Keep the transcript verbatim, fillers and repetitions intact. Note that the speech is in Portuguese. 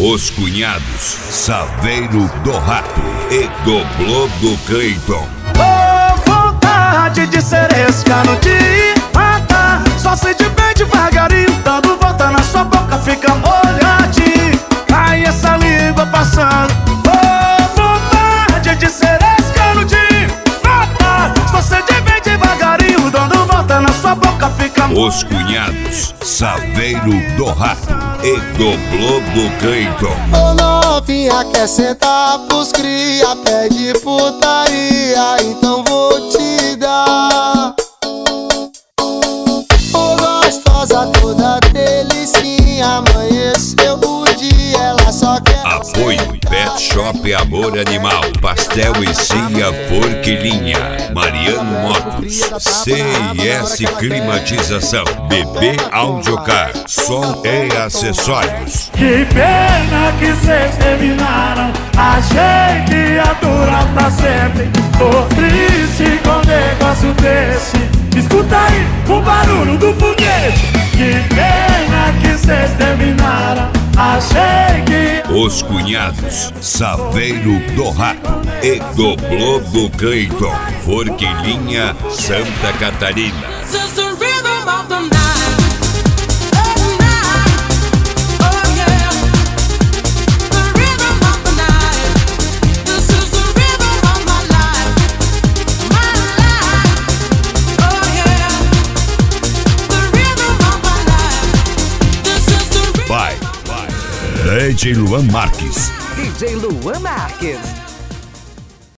Os Cunhados, Saveiro do Rato e do Globo Cleiton. Oh, vontade de ser escano de matar. Só sente bem devagarinho, dando volta na sua boca, fica molhadinho. Cai essa língua passando. Oh, vontade de ser escano de matar. Só sente bem devagarinho, dando volta na sua boca, fica molhadinho. Os Cunhados, Saveiro do Rato e do Globo Cleiton. Ô novinha, quer sentar pros cria, pede putaria, então vou te dar. Ô gostosa, toda delicinha, amanheceu o dia, ela só quer... Apoio Pet Shop Amor Animal, Pastel e Cia Forquilinha, Mariano Motos, C e S Climatização, B B Audiocar, som e acessórios. Que pena que cês terminaram, achei que ia durar pra sempre. Tô triste com um negócio desse, escuta aí o barulho do foguete. Que pena que cês terminaram, achei que... Os Cunhados, Saveiro do Rato e do Globo Cleiton, Forquilinha, Santa Catarina. Vai, vai, D J Luan Marques. D J Luan Marques.